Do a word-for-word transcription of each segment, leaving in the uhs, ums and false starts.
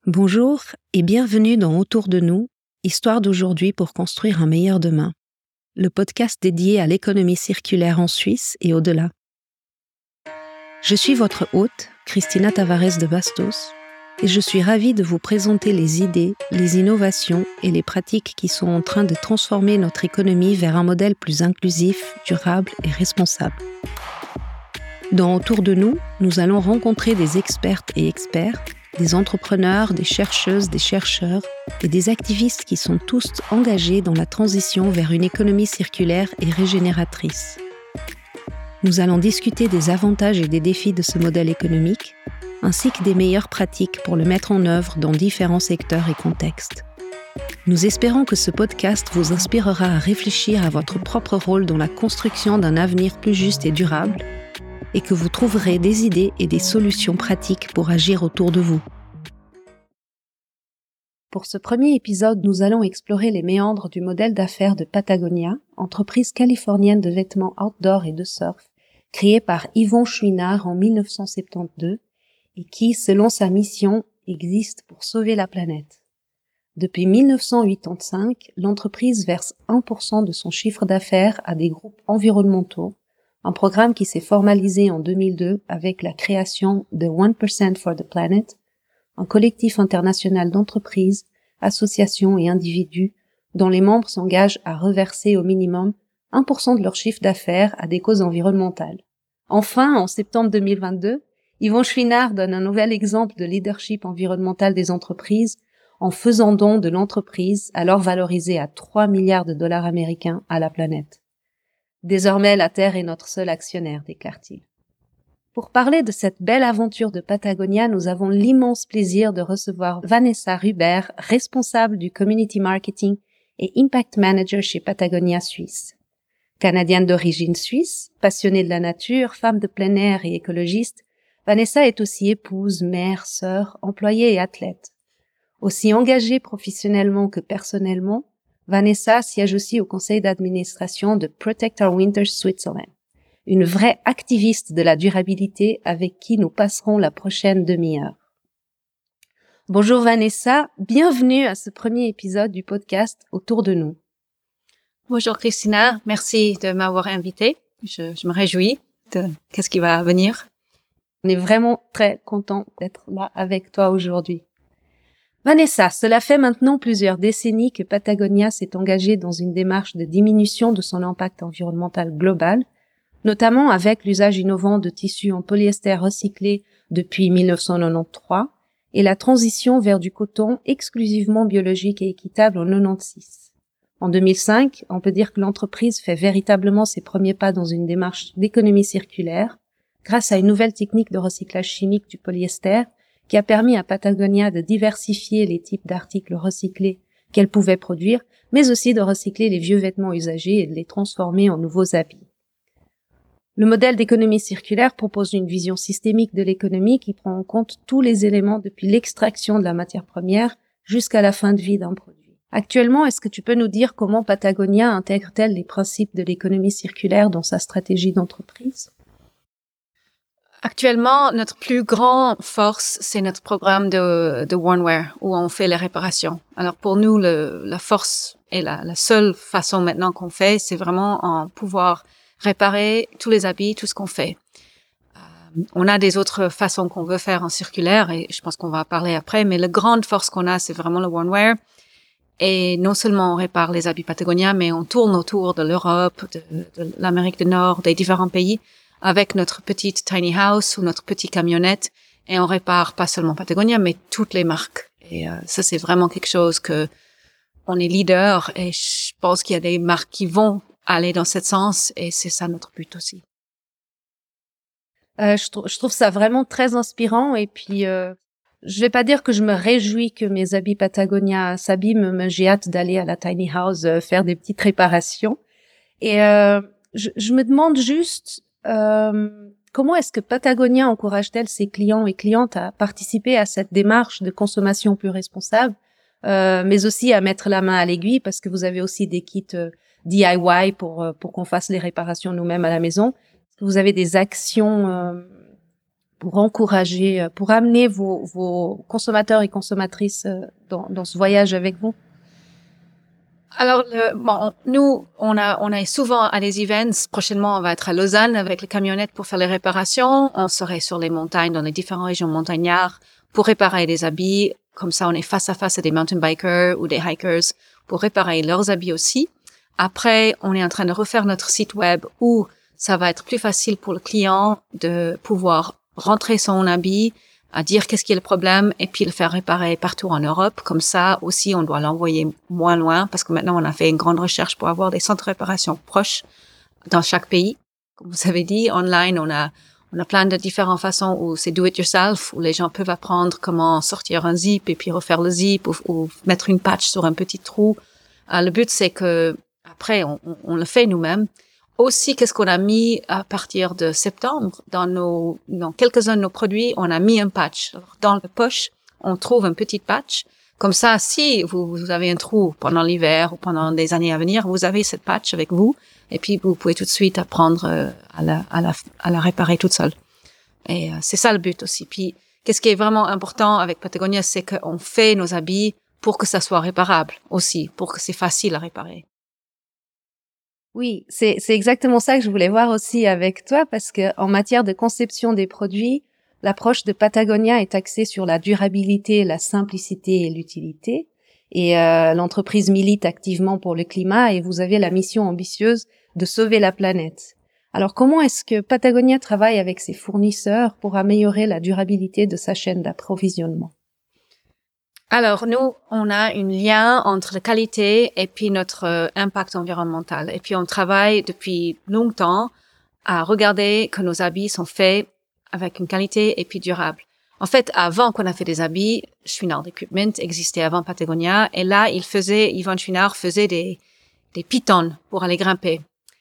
Bonjour et bienvenue dans Autour de nous, Histoire d'aujourd'hui pour construire un meilleur demain, le podcast dédié à l'économie circulaire en Suisse et au-delà. Je suis votre hôte, Cristina Tavares de Bastos, et je suis ravie de vous présenter les idées, les innovations et les pratiques qui sont en train de transformer notre économie vers un modèle plus inclusif, durable et responsable. Dans Autour de nous, nous allons rencontrer des expertes et experts, des entrepreneurs, des chercheuses, des chercheurs et des activistes qui sont tous engagés dans la transition vers une économie circulaire et régénératrice. Nous allons discuter des avantages et des défis de ce modèle économique, ainsi que des meilleures pratiques pour le mettre en œuvre dans différents secteurs et contextes. Nous espérons que ce podcast vous inspirera à réfléchir à votre propre rôle dans la construction d'un avenir plus juste et durable, et que vous trouverez des idées et des solutions pratiques pour agir autour de vous. Pour ce premier épisode, nous allons explorer les méandres du modèle d'affaires de Patagonia, entreprise californienne de vêtements outdoor et de surf, créée par Yvon Chouinard en dix-neuf cent soixante-douze et qui, selon sa mission, existe pour sauver la planète. Depuis dix-neuf cent quatre-vingt-quinze, l'entreprise verse un pour cent de son chiffre d'affaires à des groupes environnementaux, un programme qui s'est formalisé en deux mille deux avec la création de one percent for the Planet, un collectif international d'entreprises, associations et individus dont les membres s'engagent à reverser au minimum un pour cent de leur chiffre d'affaires à des causes environnementales. Enfin, en septembre deux mille vingt-deux, Yvon Chouinard donne un nouvel exemple de leadership environnemental des entreprises en faisant don de l'entreprise, alors valorisée à trois milliards de dollars américains, à la planète. Désormais, la Terre est notre seul actionnaire, déclare-t-il. Pour parler de cette belle aventure de Patagonia, nous avons l'immense plaisir de recevoir Vanessa Ruber, responsable du Community Marketing et Impact Manager chez Patagonia Suisse. Canadienne d'origine suisse, passionnée de la nature, femme de plein air et écologiste, Vanessa est aussi épouse, mère, sœur, employée et athlète. Aussi engagée professionnellement que personnellement, Vanessa siège aussi au conseil d'administration de Protect Our Winters Switzerland, une vraie activiste de la durabilité avec qui nous passerons la prochaine demi-heure. Bonjour Vanessa, bienvenue à ce premier épisode du podcast Autour de nous. Bonjour Christina, merci de m'avoir invitée. Je, je me réjouis de qu'est-ce qui va venir. On est vraiment très content d'être là avec toi aujourd'hui. Vanessa, cela fait maintenant plusieurs décennies que Patagonia s'est engagée dans une démarche de diminution de son impact environnemental global, notamment avec l'usage innovant de tissus en polyester recyclé depuis dix-neuf cent quatre-vingt-treize et la transition vers du coton exclusivement biologique et équitable en quatre-vingt-seize. En deux mille cinq, on peut dire que l'entreprise fait véritablement ses premiers pas dans une démarche d'économie circulaire grâce à une nouvelle technique de recyclage chimique du polyester qui a permis à Patagonia de diversifier les types d'articles recyclés qu'elle pouvait produire, mais aussi de recycler les vieux vêtements usagés et de les transformer en nouveaux habits. Le modèle d'économie circulaire propose une vision systémique de l'économie qui prend en compte tous les éléments depuis l'extraction de la matière première jusqu'à la fin de vie d'un produit. Actuellement, est-ce que tu peux nous dire comment Patagonia intègre-t-elle les principes de l'économie circulaire dans sa stratégie d'entreprise ? Actuellement, notre plus grande force, c'est notre programme de, de OneWear, où on fait les réparations. Alors pour nous, le, la force et la, la seule façon maintenant qu'on fait, c'est vraiment en pouvoir réparer tous les habits, tout ce qu'on fait. Euh, on a des autres façons qu'on veut faire en circulaire, et je pense qu'on va en parler après, mais la grande force qu'on a, c'est vraiment le OneWear. Et non seulement on répare les habits Patagonia, mais on tourne autour de l'Europe, de, de l'Amérique du Nord, des différents pays, avec notre petite tiny house ou notre petite camionnette, et on répare pas seulement Patagonia, mais toutes les marques. Et euh, ça, c'est vraiment quelque chose que on est leader, et je pense qu'il y a des marques qui vont aller dans ce sens, et c'est ça notre but aussi. Euh, je, trou- je trouve ça vraiment très inspirant, et puis euh, je vais pas dire que je me réjouis que mes habits Patagonia s'abîment, mais j'ai hâte d'aller à la tiny house euh, faire des petites réparations. Et euh, je, je me demande juste Euh, comment est-ce que Patagonia encourage-t-elle ses clients et clientes à participer à cette démarche de consommation plus responsable, euh, mais aussi à mettre la main à l'aiguille parce que vous avez aussi des kits euh, D I Y pour pour qu'on fasse les réparations nous-mêmes à la maison. Est-ce que vous avez des actions euh, pour encourager, pour amener vos, vos consommateurs et consommatrices dans, dans ce voyage avec vous? Alors, le, bon, nous, on a, on est souvent à des events. Prochainement, on va être à Lausanne avec les camionnettes pour faire les réparations. On serait sur les montagnes, dans les différentes régions montagnardes pour réparer des habits. Comme ça, on est face à face à des mountain bikers ou des hikers pour réparer leurs habits aussi. Après, on est en train de refaire notre site web où ça va être plus facile pour le client de pouvoir rentrer son habit, à dire qu'est-ce qui est le problème et puis le faire réparer partout en Europe. Comme ça aussi, on doit l'envoyer moins loin parce que maintenant, on a fait une grande recherche pour avoir des centres de réparation proches dans chaque pays. Comme vous avez dit, online, on a on a plein de différentes façons où c'est do it yourself, où les gens peuvent apprendre comment sortir un zip et puis refaire le zip ou, ou mettre une patch sur un petit trou. Euh, le but, c'est que après, on, on, on le fait nous-mêmes. Aussi, qu'est-ce qu'on a mis à partir de septembre dans nos, dans quelques-uns de nos produits, on a mis un patch. Alors, dans la poche, on trouve un petit patch. Comme ça, si vous, vous avez un trou pendant l'hiver ou pendant des années à venir, vous avez cette patch avec vous. Et puis, vous pouvez tout de suite apprendre à la, à la, à la réparer toute seule. Et euh, c'est ça le but aussi. Puis, qu'est-ce qui est vraiment important avec Patagonia, c'est qu'on fait nos habits pour que ça soit réparable aussi, pour que c'est facile à réparer. Oui, c'est, c'est exactement ça que je voulais voir aussi avec toi, parce que en matière de conception des produits, l'approche de Patagonia est axée sur la durabilité, la simplicité et l'utilité. Et euh, l'entreprise milite activement pour le climat et vous avez la mission ambitieuse de sauver la planète. Alors comment est-ce que Patagonia travaille avec ses fournisseurs pour améliorer la durabilité de sa chaîne d'approvisionnement? Alors, nous, on a un lien entre la qualité et puis notre euh, impact environnemental. Et puis, on travaille depuis longtemps à regarder que nos habits sont faits avec une qualité et puis durable. En fait, avant qu'on a fait des habits, Chouinard Equipment existait avant Patagonia. Et là, il faisait, Yvon Chouinard faisait des, des pitons pour aller grimper.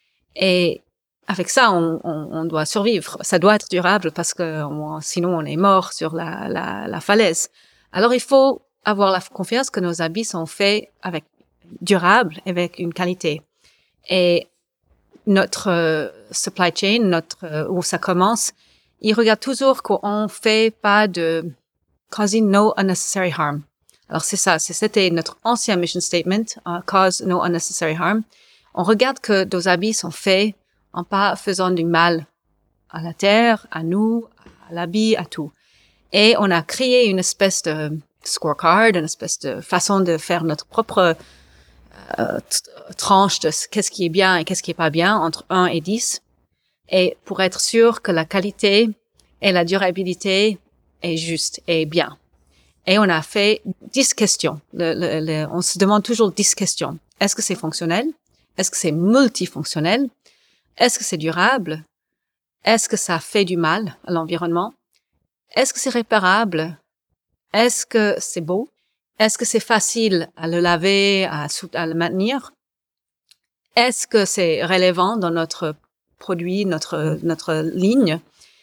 Et avec ça, on, on, on doit survivre. Ça doit être durable parce que on, sinon, on est mort sur la, la, la falaise. Alors, il faut avoir la confiance que nos habits sont faits avec durable, avec une qualité. Et notre euh, supply chain, notre euh, où ça commence, il regarde toujours qu'on fait pas de causing no unnecessary harm. Alors c'est ça, c'était notre ancien mission statement, uh, cause no unnecessary harm. On regarde que nos habits sont faits en pas faisant du mal à la terre, à nous, à l'habit, à tout. Et on a créé une espèce de scorecard, une espèce de façon de faire notre propre euh, tranche de qu'est-ce qui est bien et qu'est-ce qui est pas bien entre un et dix. Et pour être sûr que la qualité et la durabilité est juste et bien. Et on a fait dix questions. Le, le, le, on se demande toujours dix questions. Est-ce que c'est fonctionnel? Est-ce que c'est multifonctionnel? Est-ce que c'est durable? Est-ce que ça fait du mal à l'environnement? Est-ce que c'est réparable? Est-ce que c'est beau? Est-ce que c'est facile à le laver, à, à le maintenir? Est-ce que c'est relevant dans notre produit, notre, notre ligne?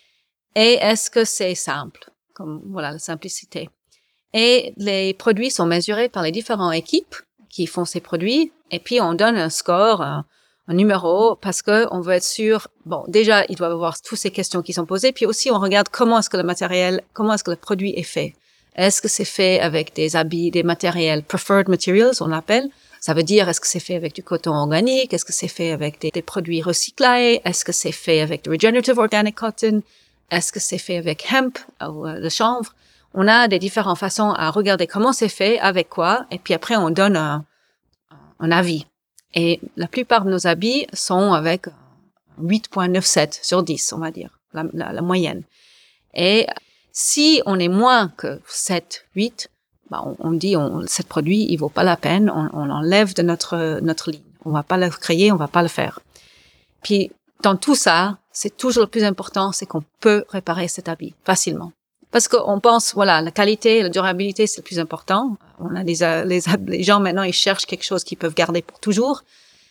Et est-ce que c'est simple? Comme, voilà, la simplicité. Et les produits sont mesurés par les différentes équipes qui font ces produits. Et puis, on donne un score, un, un numéro, parce que on veut être sûr. Bon, déjà, il doit y avoir toutes ces questions qui sont posées. Puis aussi, on regarde comment est-ce que le matériel, comment est-ce que le produit est fait. Est-ce que c'est fait avec des habits, des matériels preferred materials, on l'appelle? Ça veut dire, est-ce que c'est fait avec du coton organique? Est-ce que c'est fait avec des, des produits recyclés? Est-ce que c'est fait avec du regenerative organic cotton? Est-ce que c'est fait avec hemp ou euh, le chanvre? On a des différentes façons à regarder comment c'est fait, avec quoi, et puis après on donne un, un avis. Et la plupart de nos habits sont avec huit virgule quatre-vingt-dix-sept sur dix, on va dire, la, la, la moyenne. Et si on est moins que sept, huit, bah on, on dit on, ce produit il vaut pas la peine, on, on l'enlève de notre notre ligne. On va pas le créer, on va pas le faire. Puis dans tout ça, c'est toujours le plus important, c'est qu'on peut réparer cet habit facilement. Parce qu'on pense, voilà, la qualité, la durabilité, c'est le plus important. On a des, les, les gens maintenant, ils cherchent quelque chose qu'ils peuvent garder pour toujours.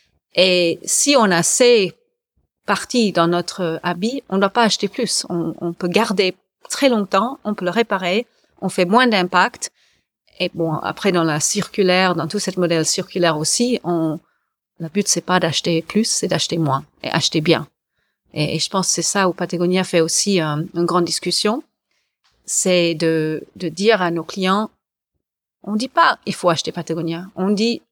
Et si on a ces parties dans notre habit, on ne doit pas acheter plus. On, on peut garder très longtemps, on peut le réparer, on fait moins d'impact. Et bon, après, dans la circulaire, dans tout cette modèle circulaire aussi, on, le but, c'est pas d'acheter plus, c'est d'acheter moins et acheter bien. Et, et je pense que c'est ça où Patagonia fait aussi un, une grande discussion. C'est de, de dire à nos clients, on dit pas il faut acheter Patagonia. On dit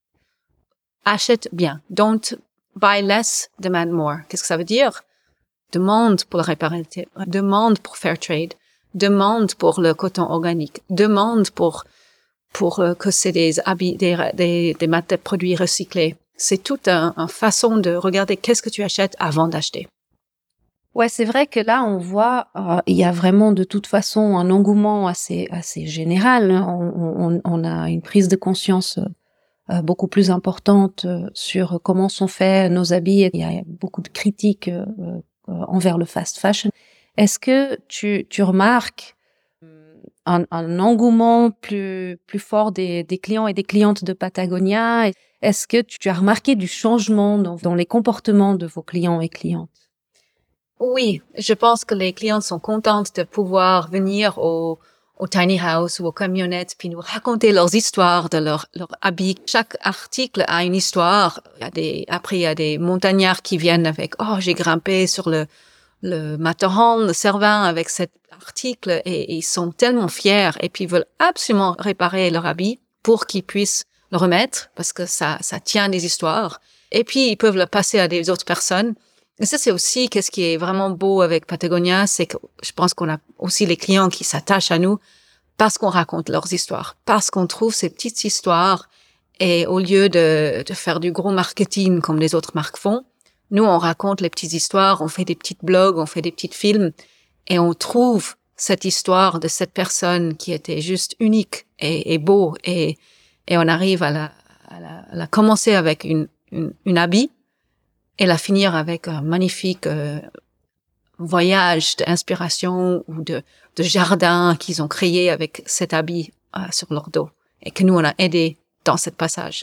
achète bien. Don't buy less, demand more. Qu'est-ce que ça veut dire? Demande pour la réparabilité, demande pour fair trade, demande pour le coton organique, demande pour pour euh, que c'est des habits, des des des, mat- des produits recyclés. C'est toute une un façon de regarder qu'est-ce que tu achètes avant d'acheter. Ouais, c'est vrai que là, on voit, euh, il y a vraiment de toute façon un engouement assez assez général. Hein. On, on, on a une prise de conscience euh, beaucoup plus importante euh, sur comment sont faits nos habits. Il y a beaucoup de critiques euh, euh, envers le fast fashion. Est-ce que tu, tu remarques un, un engouement plus, plus fort des, des clients et des clientes de Patagonia? Est-ce que tu as remarqué du changement dans, dans les comportements de vos clients et clientes? Oui, je pense que les clientes sont contentes de pouvoir venir au, au tiny house ou aux camionnettes puis nous raconter leurs histoires de leurs leur habits. Chaque article a une histoire. Il y a des, après, il y a des montagnards qui viennent avec, oh, j'ai grimpé sur le, le Matterhorn, le Cervin avec cet article et, et ils sont tellement fiers et puis ils veulent absolument réparer leur habit pour qu'ils puissent le remettre parce que ça, ça tient des histoires. Et puis, ils peuvent le passer à des autres personnes. Et ça, c'est aussi qu'est-ce qui est vraiment beau avec Patagonia, c'est que je pense qu'on a aussi les clients qui s'attachent à nous parce qu'on raconte leurs histoires, parce qu'on trouve ces petites histoires et au lieu de, de faire du gros marketing comme les autres marques font, nous, on raconte les petites histoires, on fait des petites blogs, on fait des petits films et on trouve cette histoire de cette personne qui était juste unique et, et beau et, et on arrive à la, à la, à la commencer avec une, une, une habit et la finir avec un magnifique euh, voyage d'inspiration ou de, de jardin qu'ils ont créé avec cet habit euh, sur leur dos et que nous, on a aidé dans ce passage.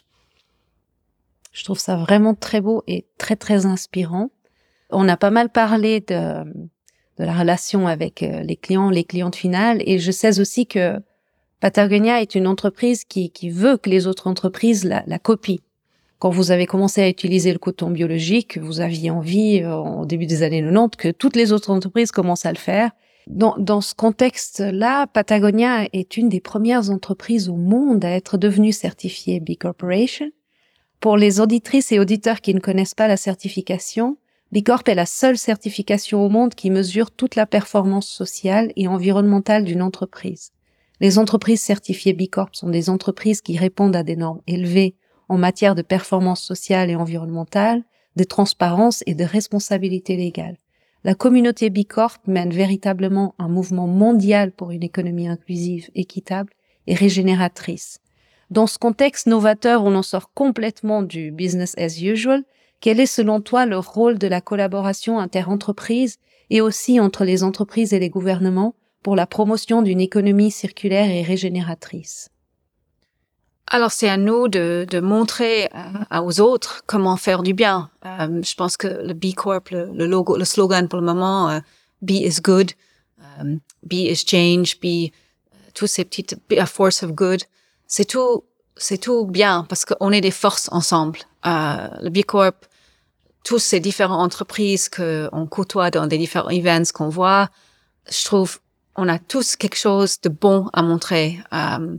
Je trouve ça vraiment très beau et très, très inspirant. On a pas mal parlé de, de la relation avec les clients, les clientes finales, et je sais aussi que Patagonia est une entreprise qui, qui veut que les autres entreprises la, la copient. Quand vous avez commencé à utiliser le coton biologique, vous aviez envie, euh, au début des années quatre-vingt-dix, que toutes les autres entreprises commencent à le faire. Dans, dans ce contexte-là, Patagonia est une des premières entreprises au monde à être devenue certifiée B Corporation. Pour les auditrices et auditeurs qui ne connaissent pas la certification, B Corp est la seule certification au monde qui mesure toute la performance sociale et environnementale d'une entreprise. Les entreprises certifiées B Corp sont des entreprises qui répondent à des normes élevées en matière de performance sociale et environnementale, de transparence et de responsabilité légale. La communauté B Corp mène véritablement un mouvement mondial pour une économie inclusive, équitable et régénératrice. Dans ce contexte novateur, on en sort complètement du business as usual. Quel est selon toi le rôle de la collaboration inter-entreprises et aussi entre les entreprises et les gouvernements pour la promotion d'une économie circulaire et régénératrice? Alors, c'est à nous de, de montrer à, aux autres comment faire du bien. Euh, je pense que le B Corp, le, le logo, le slogan pour le moment, euh, B is good, um, B is change, B, euh, tous ces petites, be a force of good, c'est tout, c'est tout bien parce qu'on est des forces ensemble. Euh, le B Corp, tous ces différentes entreprises qu'on côtoie dans des différents events qu'on voit, je trouve, on a tous quelque chose de bon à montrer. Euh,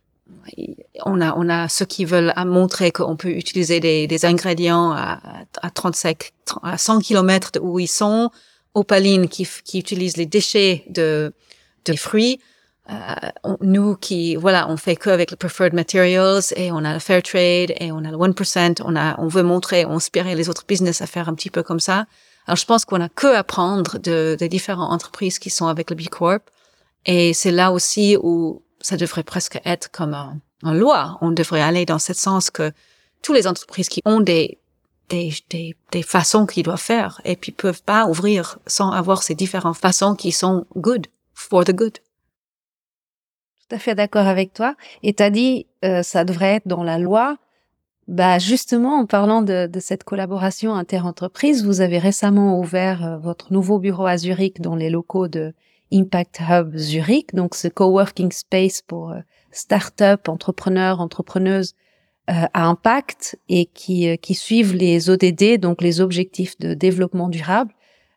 On a, on a ceux qui veulent montrer qu'on peut utiliser des, des ingrédients à, à trente-cinq, à cent kilomètres de où ils sont. Opaline qui, qui utilise les déchets de, de fruits. Euh, on, nous qui, voilà, on fait que avec le preferred materials et on a le fair trade et on a le one percent. On a, on veut montrer, inspirer les autres business à faire un petit peu comme ça. Alors, je pense qu'on a que apprendre de, de différentes entreprises qui sont avec le B Corp. Et c'est là aussi où ça devrait presque être comme un, un loi. On devrait aller dans ce sens que toutes les entreprises qui ont des, des, des, des façons qu'ils doivent faire et puis peuvent pas ouvrir sans avoir ces différentes façons qui sont good, for the good. Tout à fait d'accord avec toi. Et t'as dit, euh, ça devrait être dans la loi. Bah, justement, en parlant de, de cette collaboration inter-entreprise, vous avez récemment ouvert euh, votre nouveau bureau à Zurich dans les locaux de Impact Hub Zurich, donc ce coworking space pour euh, start-up, entrepreneurs, entrepreneuses euh, à impact et qui, euh, qui suivent les O D D, donc les objectifs de développement durable.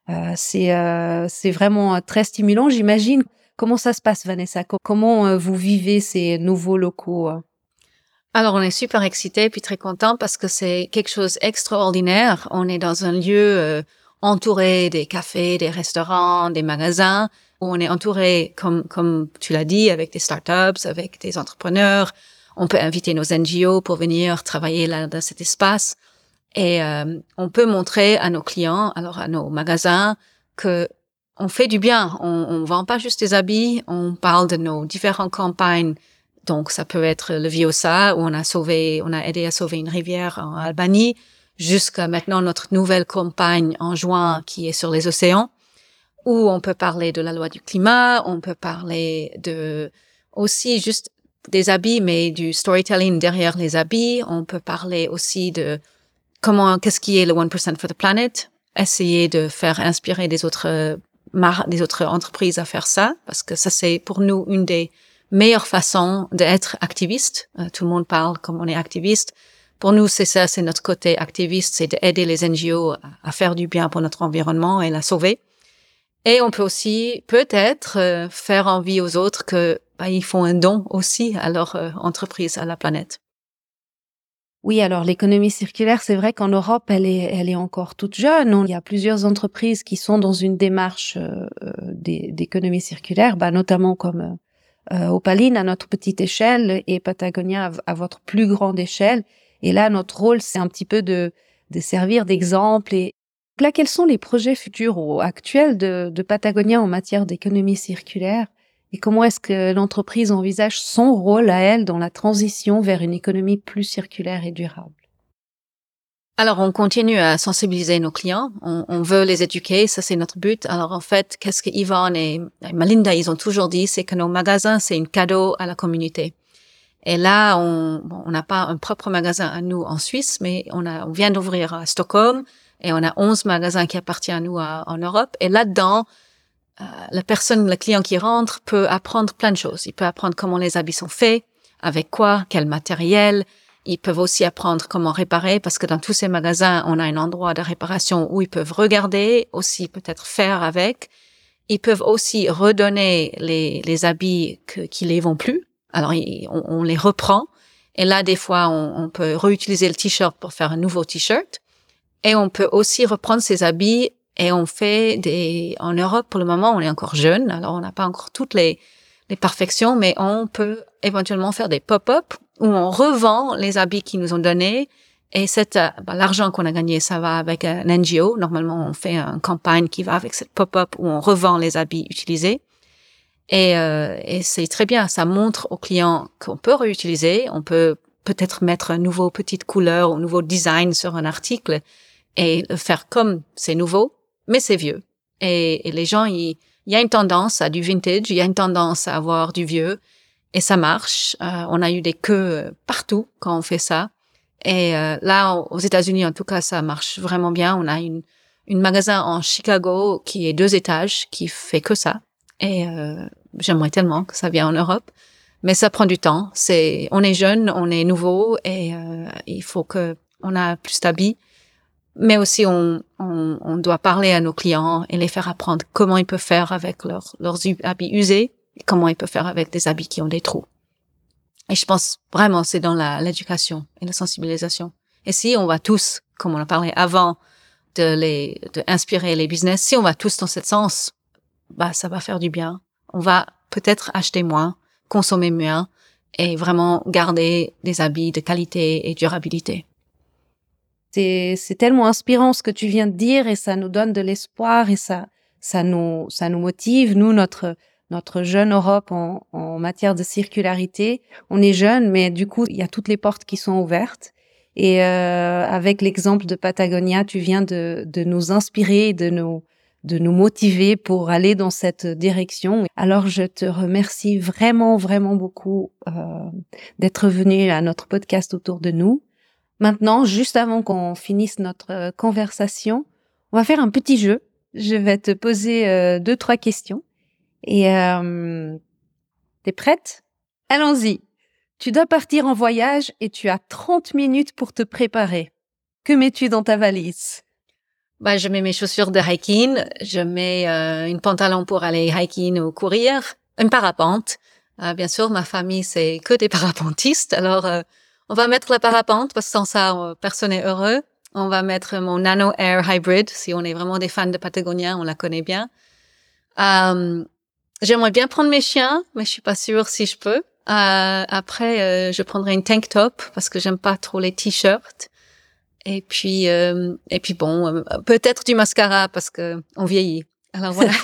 Euh, c'est euh, c'est vraiment euh, très stimulant, j'imagine. Comment ça se passe, Vanessa? Co- Comment euh, vous vivez ces nouveaux locaux? euh Alors, on est super excités puis très contents parce que c'est quelque chose d'extraordinaire. On est dans un lieu euh, entouré des cafés, des restaurants, des magasins, où on est entouré, comme comme tu l'as dit, avec des startups, avec des entrepreneurs. On peut inviter nos N G O pour venir travailler là dans cet espace. Et euh, on peut montrer à nos clients, alors à nos magasins, que on fait du bien. On, on vend pas juste des habits, on parle de nos différentes campagnes. Donc ça peut être le Viosa où on a sauvé, on a aidé à sauver une rivière en Albanie, jusqu'à maintenant notre nouvelle campagne en juin qui est sur les océans, où on peut parler de la loi du climat, on peut parler de aussi juste des habits, mais du storytelling derrière les habits. On peut parler aussi de comment, qu'est-ce qui est le one percent for the planet, essayer de faire inspirer des autres mar- des autres entreprises à faire ça, parce que ça c'est pour nous une des meilleures façons d'être activiste. Euh, tout le monde parle comme on est activiste. Pour nous, c'est ça, c'est notre côté activiste, c'est d'aider les N G O à, à faire du bien pour notre environnement et la sauver. Et on peut aussi peut-être euh, faire envie aux autres que bah, ils font un don aussi à leur euh, entreprise, à la planète. Oui, alors l'économie circulaire, c'est vrai qu'en Europe, elle est, elle est encore toute jeune. Il y a plusieurs entreprises qui sont dans une démarche euh, d'é- d'économie circulaire, bah, notamment comme euh, Opaline à notre petite échelle et Patagonia à, v- à votre plus grande échelle. Et là, notre rôle, c'est un petit peu de, de servir d'exemple. Et là, quels sont les projets futurs ou actuels de, de Patagonia en matière d'économie circulaire? Et comment est-ce que l'entreprise envisage son rôle à elle dans la transition vers une économie plus circulaire et durable? Alors, on continue à sensibiliser nos clients. On, on veut les éduquer. Ça, c'est notre but. Alors, en fait, qu'est-ce que Yvonne et, et Melinda, ils ont toujours dit, c'est que nos magasins, c'est un cadeau à la communauté. Et là, on bon, on n'a pas un propre magasin à nous en Suisse, mais on a, on vient d'ouvrir à Stockholm et on a onze magasins qui appartiennent à nous à, en Europe. Et là-dedans, euh, la personne, le client qui rentre peut apprendre plein de choses. Il peut apprendre comment les habits sont faits, avec quoi, quel matériel. Ils peuvent aussi apprendre comment réparer parce que dans tous ces magasins, on a un endroit de réparation où ils peuvent regarder, aussi peut-être faire avec. Ils peuvent aussi redonner les, les habits que, qui les vont plus. Alors, ils- on, on les reprend. Et là, des fois, on, on peut réutiliser le t-shirt pour faire un nouveau t-shirt. Et on peut aussi reprendre ces habits et on fait des, en Europe, pour le moment, on est encore jeune. Alors, on n'a pas encore toutes les, les perfections, mais on peut éventuellement faire des pop-up où on revend les habits qu'ils nous ont donnés. Et cette, euh, bah, l'argent qu'on a gagné, ça va avec un N G O. Normalement, on fait une campagne qui va avec cette pop-up où on revend les habits utilisés. Et, euh, et c'est très bien. Ça montre aux clients qu'on peut réutiliser. On peut peut-être mettre un nouveau petite couleur ou un nouveau design sur un article et le faire comme c'est nouveau, mais c'est vieux. Et, et les gens, il y a une tendance à du vintage, il y a une tendance à avoir du vieux, et ça marche. Euh, on a eu des queues partout quand on fait ça. Et euh, là, aux États-Unis, en tout cas, ça marche vraiment bien. On a une, une magasin en Chicago qui est deux étages, qui fait que ça. Et euh, j'aimerais tellement que ça vienne en Europe, mais ça prend du temps. C'est, on est jeune, on est nouveau, et euh, il faut que on a plus d'habits. Mais aussi, on, on, on doit parler à nos clients et les faire apprendre comment ils peuvent faire avec leurs leurs habits usés et comment ils peuvent faire avec des habits qui ont des trous. Et je pense vraiment c'est dans la l'éducation et la sensibilisation. Et si on va tous, comme on a parlé avant, de les de inspirer les business, si on va tous dans ce sens, bah ça va faire du bien. On va peut-être acheter moins, consommer moins et vraiment garder des habits de qualité et durabilité. C'est, c'est tellement inspirant ce que tu viens de dire et ça nous donne de l'espoir et ça, ça nous, ça nous motive. Nous, notre, notre jeune Europe en, en matière de circularité, on est jeune, mais du coup, il y a toutes les portes qui sont ouvertes. Et euh, avec l'exemple de Patagonia, tu viens de, de nous inspirer, de nous, de nous motiver pour aller dans cette direction. Alors, je te remercie vraiment, vraiment beaucoup euh, d'être venu à notre podcast autour de nous. Maintenant, juste avant qu'on finisse notre euh, conversation, on va faire un petit jeu. Je vais te poser euh, deux, trois questions. Et euh, t'es prête? Allons-y. Tu dois partir en voyage et tu as trente minutes pour te préparer. Que mets-tu dans ta valise? Bah, je mets mes chaussures de hiking, je mets euh, une pantalon pour aller hiking ou courir, une parapente. Euh, bien sûr, ma famille, c'est que des parapentistes. Alors, euh, on va mettre la parapente parce que sans ça, euh, personne n'est heureux. On va mettre mon Nano Air Hybrid. Si on est vraiment des fans de Patagonia, on la connaît bien. Euh, j'aimerais bien prendre mes chiens, mais je suis pas sûre si je peux. Euh, après, euh, je prendrai une tank top parce que j'aime pas trop les t-shirts. Et puis, euh, et puis bon, euh, peut-être du mascara parce que on vieillit. Alors voilà.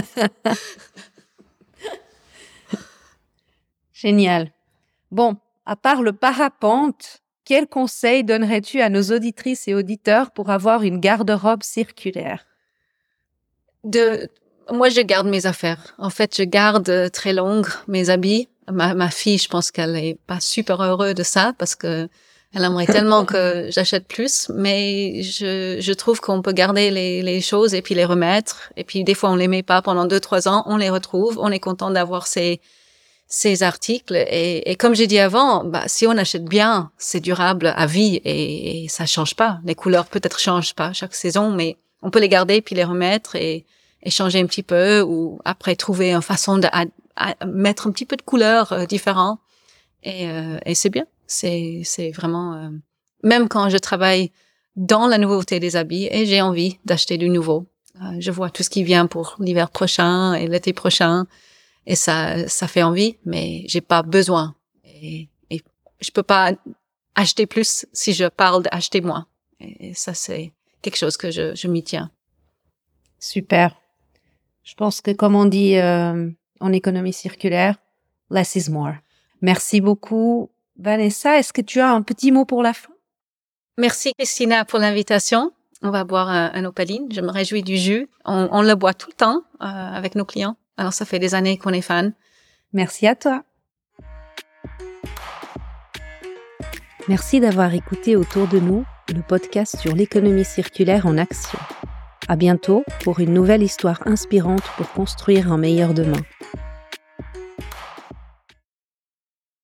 Génial. Bon, à part le parapente, quel conseil donnerais-tu à nos auditrices et auditeurs pour avoir une garde-robe circulaire? De, moi, je garde mes affaires. En fait, je garde très longue mes habits. Ma, ma fille, je pense qu'elle est pas super heureuse de ça parce que elle aimerait tellement que j'achète plus, mais je, je trouve qu'on peut garder les, les choses et puis les remettre. Et puis, des fois, on les met pas pendant deux, trois ans, on les retrouve, on est content d'avoir ces, ces articles. Et, et comme j'ai dit avant, bah, si on achète bien, c'est durable à vie et, et ça change pas. Les couleurs peut-être changent pas chaque saison, mais on peut les garder puis les remettre et, et changer un petit peu ou après trouver une façon de à, à mettre un petit peu de couleurs euh, différentes. Et, euh, et c'est bien. C'est, c'est vraiment, euh, même quand je travaille dans la nouveauté des habits et j'ai envie d'acheter du nouveau, euh, je vois tout ce qui vient pour l'hiver prochain et l'été prochain et ça, ça fait envie, mais j'ai pas besoin et, et je peux pas acheter plus si je parle d'acheter moins. Et, et ça, c'est quelque chose que je, je m'y tiens. Super. Je pense que comme on dit euh, en économie circulaire, less is more. Merci beaucoup. Vanessa, est-ce que tu as un petit mot pour la fin? Merci Christina pour l'invitation. On va boire un, un opaline. Je me réjouis du jus. On, on le boit tout le temps euh, avec nos clients. Alors ça fait des années qu'on est fans. Merci à toi. Merci d'avoir écouté Autour de nous, le podcast sur l'économie circulaire en action. À bientôt pour une nouvelle histoire inspirante pour construire un meilleur demain.